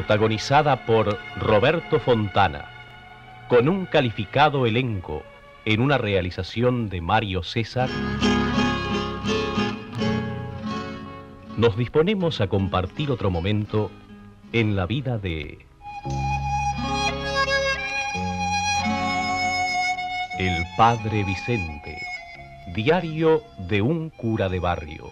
protagonizada por Roberto Fontana, con un calificado elenco en una realización de Mario César, nos disponemos a compartir otro momento en la vida de el Padre Vicente, diario de un cura de barrio.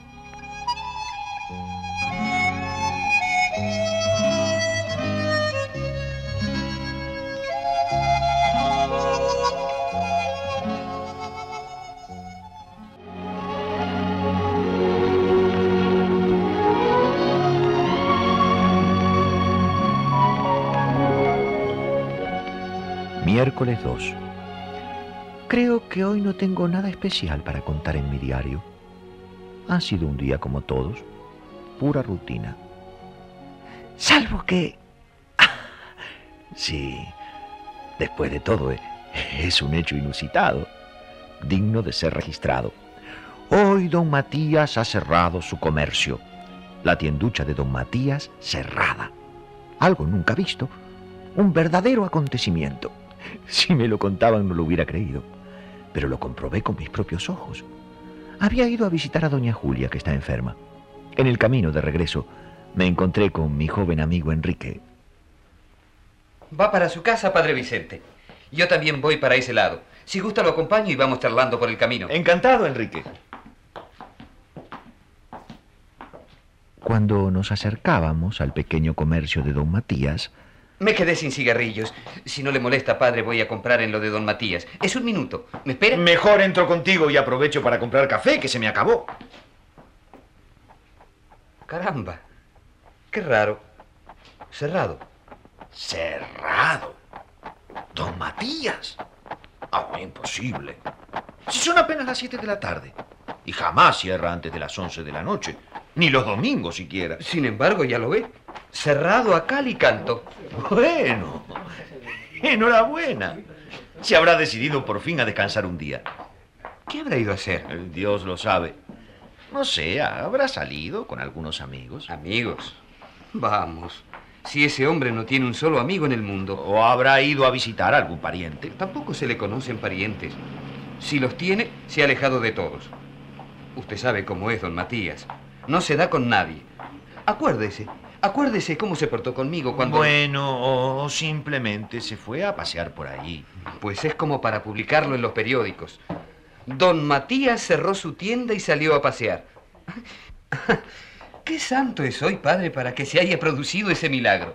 Miércoles 2. Creo que hoy no tengo nada especial para contar en mi diario. Ha sido un día como todos, pura rutina. Salvo que... Sí, después de todo, es un hecho inusitado, digno de ser registrado. Hoy don Matías ha cerrado su comercio. La tienducha de don Matías cerrada. Algo nunca visto, un verdadero acontecimiento. Si me lo contaban no lo hubiera creído, pero lo comprobé con mis propios ojos. Había ido a visitar a doña Julia, que está enferma. En el camino de regreso me encontré con mi joven amigo Enrique. Va para su casa, padre Vicente. Yo también voy para ese lado. Si gusta lo acompaño y vamos charlando por el camino. Encantado, Enrique. Cuando nos acercábamos al pequeño comercio de don Matías... Me quedé sin cigarrillos. Si no le molesta, padre, voy a comprar en lo de don Matías. Es un minuto. ¿Me espera? Mejor entro contigo y aprovecho para comprar café, que se me acabó. Caramba. Qué raro. Cerrado. ¿Cerrado? ¿Don Matías? Imposible. Si son apenas las 7 de la tarde. Y jamás cierra antes de las 11 de la noche. Ni los domingos siquiera. Sin embargo, ya lo ve. Cerrado a cal y canto. Bueno, enhorabuena. Se habrá decidido por fin a descansar un día. ¿Qué habrá ido a hacer? Dios lo sabe. No sé, habrá salido con algunos amigos. ¿Amigos? Vamos. Si ese hombre no tiene un solo amigo en el mundo. O habrá ido a visitar a algún pariente. Tampoco se le conocen parientes. Si los tiene, se ha alejado de todos. Usted sabe cómo es don Matías. No se da con nadie. Acuérdese cómo se portó conmigo cuando... Bueno, o simplemente se fue a pasear por ahí. Pues es como para publicarlo en los periódicos. Don Matías cerró su tienda y salió a pasear. ¿Qué santo es hoy, padre, para que se haya producido ese milagro?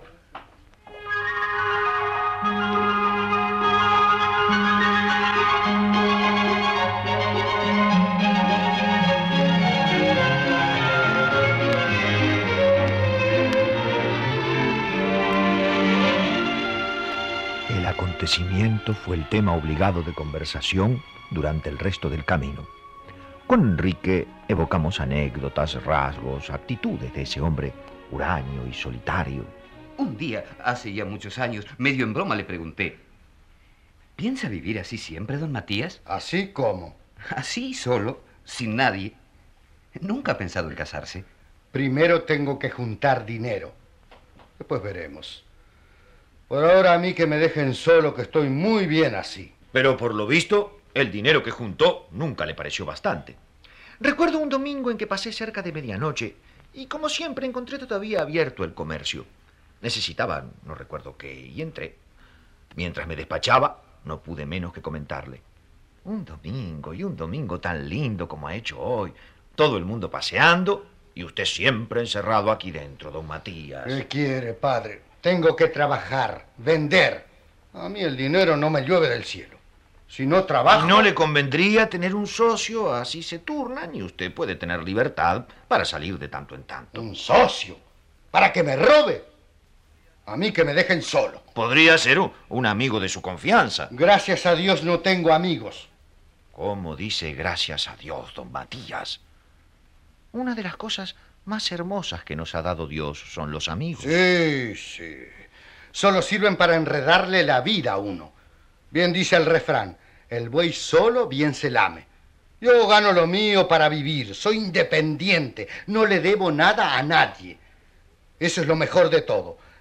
El acontecimiento fue el tema obligado de conversación durante el resto del camino. Con Enrique evocamos anécdotas, rasgos, actitudes de ese hombre huraño y solitario. Un día, hace ya muchos años, medio en broma le pregunté: ¿piensa vivir así siempre, don Matías? ¿Así cómo? Así, solo, sin nadie. ¿Nunca ha pensado en casarse? Primero tengo que juntar dinero. Después veremos. Por ahora a mí que me dejen solo, que estoy muy bien así. Pero por lo visto, el dinero que juntó nunca le pareció bastante. Recuerdo un domingo en que pasé cerca de medianoche y, como siempre, encontré todavía abierto el comercio. Necesitaba, no recuerdo qué, y entré. Mientras me despachaba, no pude menos que comentarle: un domingo tan lindo como ha hecho hoy. Todo el mundo paseando y usted siempre encerrado aquí dentro, don Matías. ¿Qué quiere, padre? Tengo que trabajar, vender. A mí el dinero no me llueve del cielo. Si no trabajo... ¿Y no le convendría tener un socio? Así se turnan y usted puede tener libertad para salir de tanto en tanto. ¿Un socio? ¿Para que me robe? A mí que me dejen solo. Podría ser un amigo de su confianza. Gracias a Dios no tengo amigos. ¿Cómo dice gracias a Dios, don Matías? Una de las cosas más hermosas que nos ha dado Dios son los amigos. Sí. Solo sirven para enredarle la vida a uno. Bien dice el refrán: el buey solo bien se lame. Yo gano lo mío para vivir, soy independiente, no le debo nada a nadie. Eso es lo mejor de todo.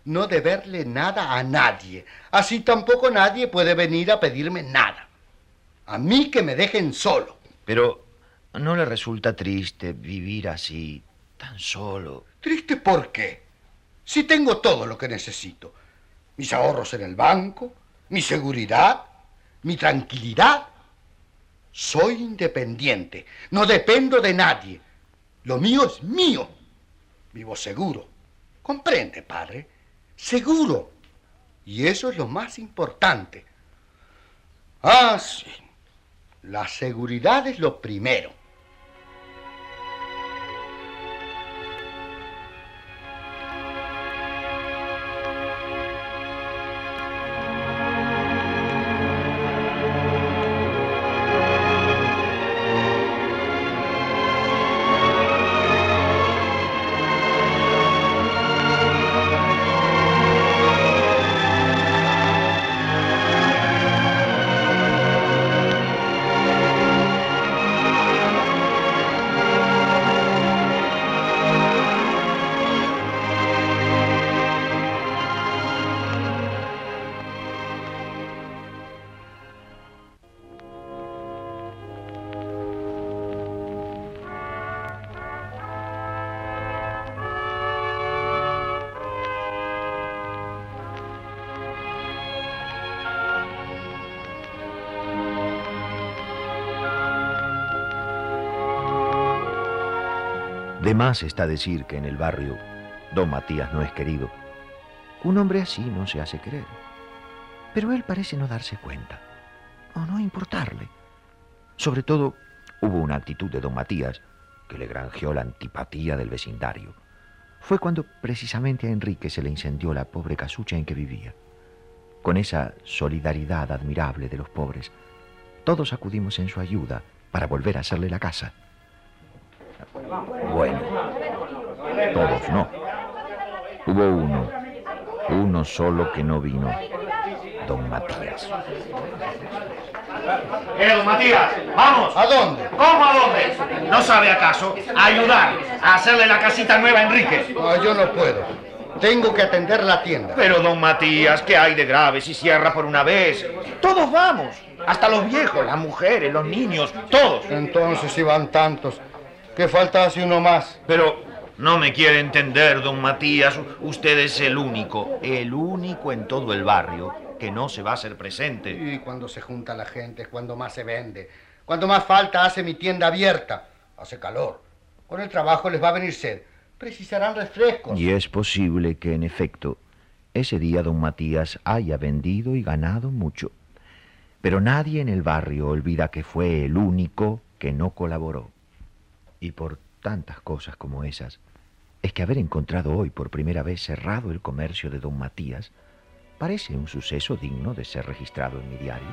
no deberle nada a nadie. Así tampoco nadie puede venir a pedirme nada. A mí que me dejen solo. Pero ¿no le resulta triste vivir así, tan solo? ¿Triste por qué? Si tengo todo lo que necesito. Mis ahorros en el banco, mi seguridad, mi tranquilidad. Soy independiente, no dependo de nadie. Lo mío es mío. Vivo seguro. ¿Comprende, padre? Seguro. Y eso es lo más importante. Ah, sí. La seguridad es lo primero. De más está decir que en el barrio don Matías no es querido. Un hombre así no se hace querer. Pero él parece no darse cuenta, o no importarle. Sobre todo, hubo una actitud de don Matías que le granjeó la antipatía del vecindario. Fue cuando precisamente a Enrique se le incendió la pobre casucha en que vivía. Con esa solidaridad admirable de los pobres, todos acudimos en su ayuda para volver a hacerle la casa. Bueno, todos no. Hubo uno solo que no vino, don Matías. Don Matías, vamos. ¿A dónde? ¿Cómo a dónde? ¿No sabe acaso ayudar a hacerle la casita nueva a Enrique? No, yo no puedo. Tengo que atender la tienda. Pero don Matías, ¿qué hay de grave si cierra por una vez? Todos vamos, hasta los viejos, las mujeres, los niños, todos. Entonces, si van tantos, ¿qué falta hace uno más? Pero no me quiere entender, don Matías. Usted es el único en todo el barrio que no se va a hacer presente. Y cuando se junta la gente es cuando más se vende. Cuando más falta hace mi tienda abierta. Hace calor. Con el trabajo les va a venir sed. Precisarán refrescos. Y es posible que, en efecto, ese día don Matías haya vendido y ganado mucho. Pero nadie en el barrio olvida que fue el único que no colaboró. Y por tantas cosas como esas, es que haber encontrado hoy por primera vez cerrado el comercio de don Matías parece un suceso digno de ser registrado en mi diario.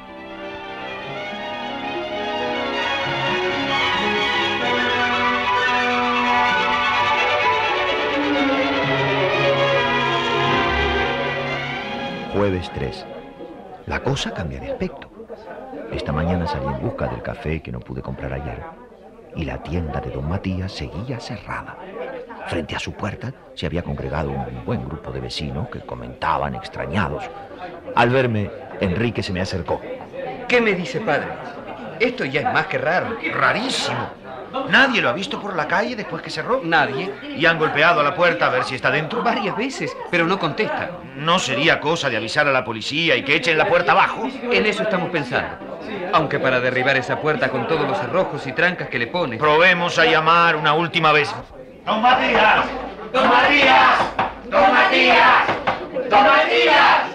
Jueves 3. La cosa cambia de aspecto. Esta mañana salí en busca del café que no pude comprar ayer, y la tienda de don Matías seguía cerrada. Frente a su puerta se había congregado un buen grupo de vecinos que comentaban extrañados. Al verme, Enrique se me acercó. ¿Qué me dice, padre? Esto ya es más que raro. Rarísimo. ¿Nadie lo ha visto por la calle después que cerró? Nadie. ¿Y han golpeado a la puerta a ver si está dentro? Varias veces, pero no contesta. ¿No sería cosa de avisar a la policía y que echen la puerta abajo? En eso estamos pensando. Aunque para derribar esa puerta con todos los cerrojos y trancas que le pone... Probemos a llamar una última vez. ¡Don Matías! ¡Don Matías! ¡Don Matías! ¡Don Matías!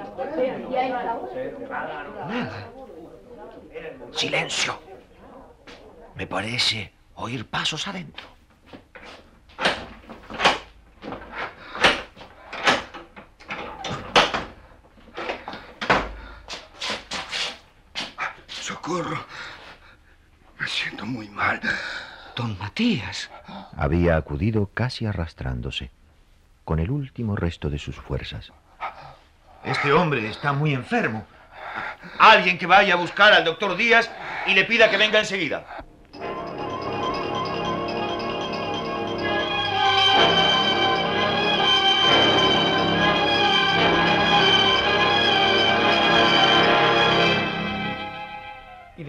Nada. Silencio. Me parece oír pasos adentro. ¡Socorro! Me siento muy mal. Don Matías. Había acudido casi arrastrándose, con el último resto de sus fuerzas. Este hombre está muy enfermo. Alguien que vaya a buscar al doctor Díaz y le pida que venga enseguida.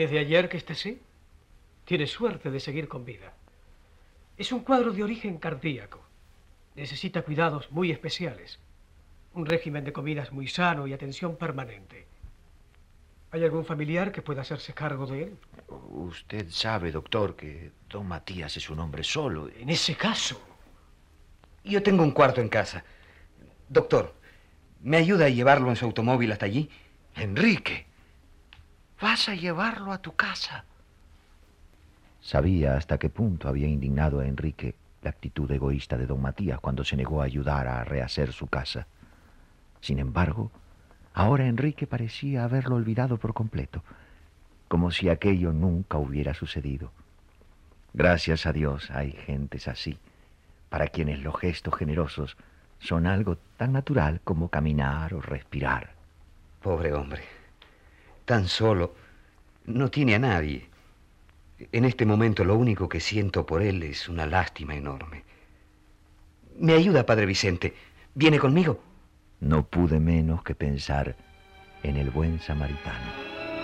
desde ayer que esté así, tiene suerte de seguir con vida. Es un cuadro de origen cardíaco. Necesita cuidados muy especiales. Un régimen de comidas muy sano y atención permanente. ¿Hay algún familiar que pueda hacerse cargo de él? Usted sabe, doctor, que don Matías es un hombre solo. En ese caso... Yo tengo un cuarto en casa. Doctor, ¿me ayuda a llevarlo en su automóvil hasta allí? Enrique, ¿vas a llevarlo a tu casa? Sabía hasta qué punto había indignado a Enrique la actitud egoísta de don Matías cuando se negó a ayudar a rehacer su casa. Sin embargo, ahora Enrique parecía haberlo olvidado por completo, como si aquello nunca hubiera sucedido. Gracias a Dios hay gentes así, para quienes los gestos generosos son algo tan natural como caminar o respirar. Pobre hombre, tan solo, no tiene a nadie. En este momento lo único que siento por él es una lástima enorme. ¿Me ayuda, Padre Vicente? ¿Viene conmigo? No pude menos que pensar en el buen samaritano.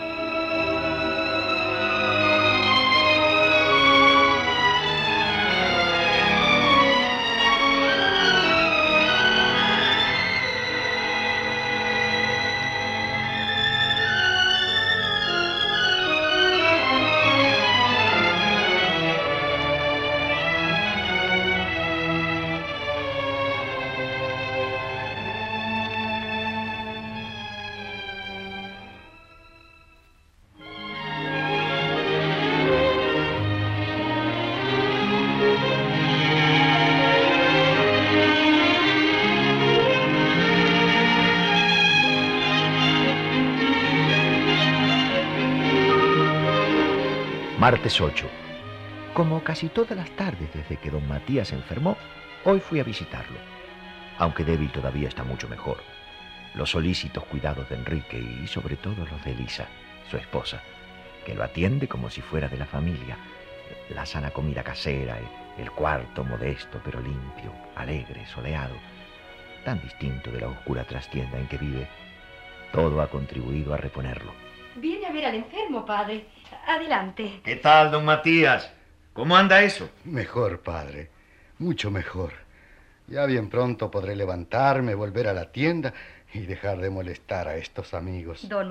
Martes 8. Como casi todas las tardes desde que don Matías se enfermó, hoy fui a visitarlo. Aunque débil todavía está mucho mejor. Los solícitos cuidados de Enrique y sobre todo los de Elisa, su esposa, que lo atiende como si fuera de la familia. La sana comida casera, el cuarto modesto pero limpio, alegre, soleado, tan distinto de la oscura trastienda en que vive, todo ha contribuido a reponerlo. Viene a ver al enfermo, padre. Adelante. ¿Qué tal, don Matías? ¿Cómo anda eso? Mejor, padre. Mucho mejor. Ya bien pronto podré levantarme, volver a la tienda y dejar de molestar a estos amigos. Don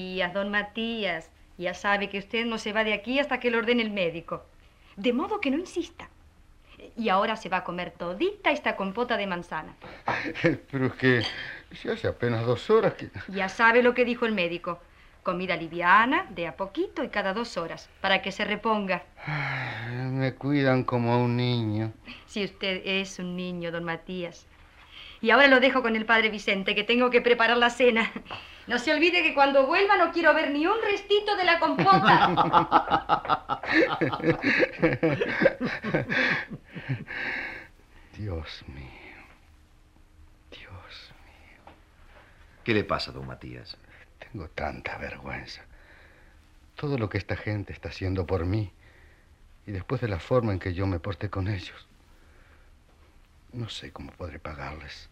Matías. Ya sabe que usted no se va de aquí hasta que lo ordene el médico. De modo que no insista. Y ahora se va a comer todita esta compota de manzana. Pero es que si hace apenas 2 horas que... Ya sabe lo que dijo el médico. Comida liviana, de a poquito y cada 2 horas, para que se reponga. Me cuidan como a un niño. Si usted es un niño, don Matías. Y ahora lo dejo con el padre Vicente, que tengo que preparar la cena. No se olvide que cuando vuelva no quiero ver ni un restito de la compota. Dios mío. Dios mío. ¿Qué le pasa, don Matías? Tengo tanta vergüenza. Todo lo que esta gente está haciendo por mí y después de la forma en que yo me porté con ellos. No sé cómo podré pagarles.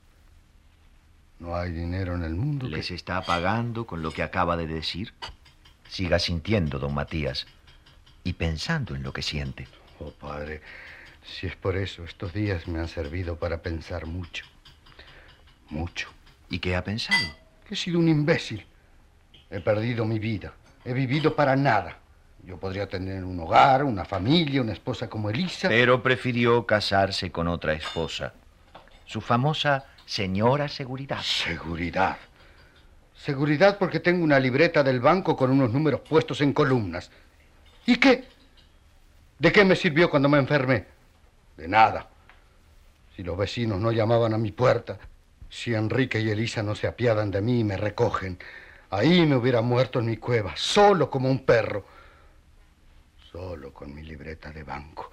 No hay dinero en el mundo ¿Les está pagando con lo que acaba de decir? Siga sintiendo, don Matías, y pensando en lo que siente. Oh, padre, si es por eso, estos días me han servido para pensar mucho. Mucho. ¿Y qué ha pensado? He sido un imbécil. He perdido mi vida. He vivido para nada. Yo podría tener un hogar, una familia, una esposa como Elisa. Pero prefirió casarse con otra esposa. Su famosa señora Seguridad. Seguridad. Seguridad porque tengo una libreta del banco con unos números puestos en columnas. ¿Y qué? ¿De qué me sirvió cuando me enfermé? De nada. Si los vecinos no llamaban a mi puerta, si Enrique y Elisa no se apiadan de mí y me recogen, ahí me hubiera muerto en mi cueva, solo como un perro. Solo con mi libreta de banco.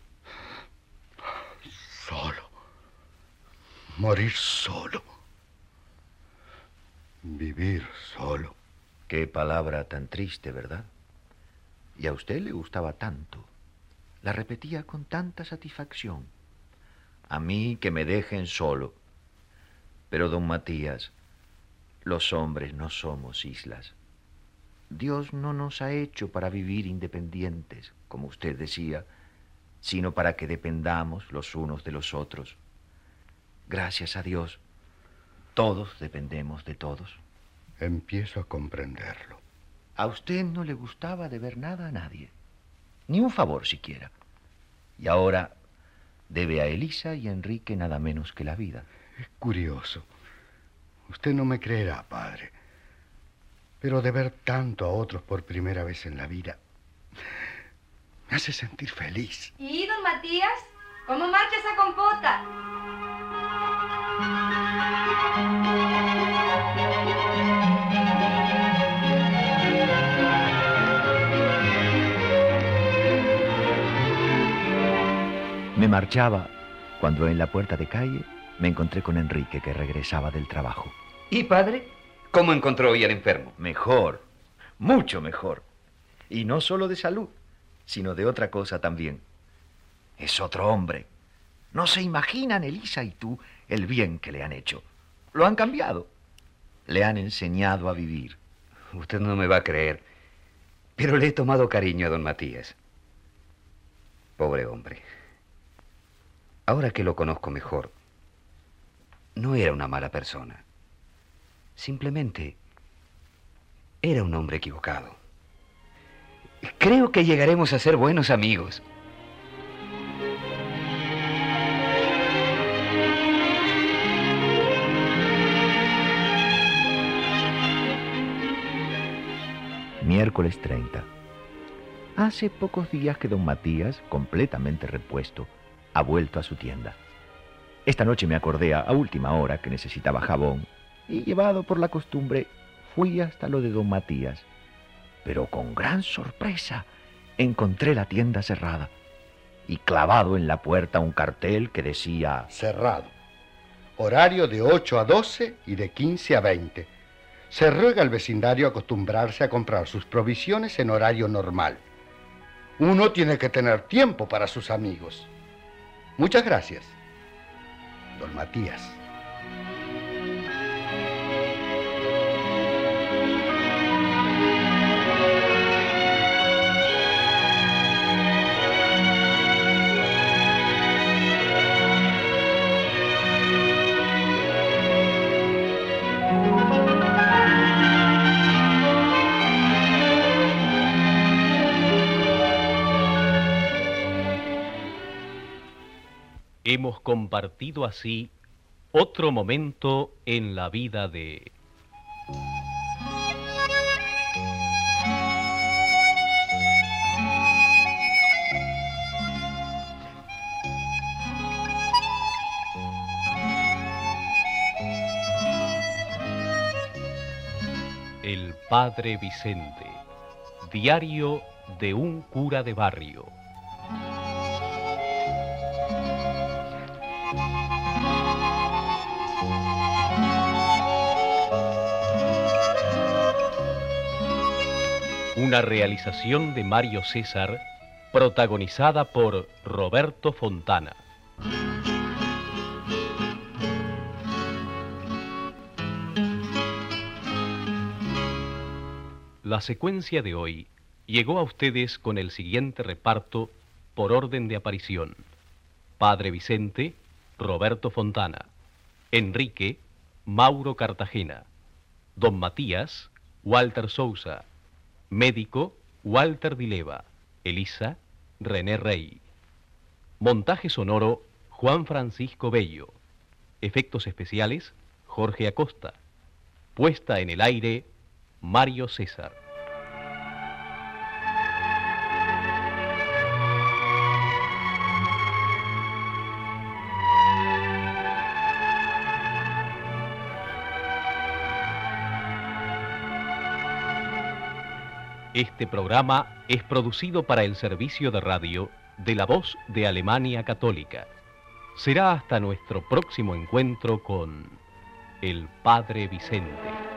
Solo. Morir solo. Vivir solo. Qué palabra tan triste, ¿verdad? Y a usted le gustaba tanto. La repetía con tanta satisfacción. A mí que me dejen solo. Pero, don Matías, los hombres no somos islas. Dios no nos ha hecho para vivir independientes, como usted decía, sino para que dependamos los unos de los otros. Gracias a Dios, todos dependemos de todos. Empiezo a comprenderlo. A usted no le gustaba deber nada a nadie, ni un favor siquiera. Y ahora debe a Elisa y a Enrique nada menos que la vida. Es curioso. Usted no me creerá, padre, pero de ver tanto a otros por primera vez en la vida me hace sentir feliz. ¿Y, don Matías? ¿Cómo marcha esa compota? Me marchaba cuando en la puerta de calle me encontré con Enrique, que regresaba del trabajo. ¿Y, padre? ¿Cómo encontró hoy al enfermo? Mejor, mucho mejor. Y no solo de salud, sino de otra cosa también. Es otro hombre. No se imaginan, Elisa y tú, el bien que le han hecho. Lo han cambiado. Le han enseñado a vivir. Usted no me va a creer, pero le he tomado cariño a don Matías. Pobre hombre. Ahora que lo conozco mejor, no era una mala persona. Simplemente era un hombre equivocado. Creo que llegaremos a ser buenos amigos. Miércoles 30. Hace pocos días que don Matías, completamente repuesto, ha vuelto a su tienda. Esta noche me acordé a última hora que necesitaba jabón y, llevado por la costumbre, fui hasta lo de don Matías. Pero con gran sorpresa encontré la tienda cerrada y clavado en la puerta un cartel que decía: cerrado. Horario de 8 a 12 y de 15 a 20. Se ruega al vecindario acostumbrarse a comprar sus provisiones en horario normal. Uno tiene que tener tiempo para sus amigos. Muchas gracias, don Matías. Hemos compartido así otro momento en la vida de... El Padre Vicente, diario de un cura de barrio. Una realización de Mario César, protagonizada por Roberto Fontana. La secuencia de hoy llegó a ustedes con el siguiente reparto por orden de aparición: Padre Vicente, Roberto Fontana; Enrique, Mauro Cartagena; Don Matías, Walter Sousa; Médico, Walter Dileva; Elisa, René Rey. Montaje sonoro, Juan Francisco Bello. Efectos especiales, Jorge Acosta. Puesta en el aire, Mario César. Este programa es producido para el servicio de radio de La Voz de Alemania Católica. Será hasta nuestro próximo encuentro con el Padre Vicente.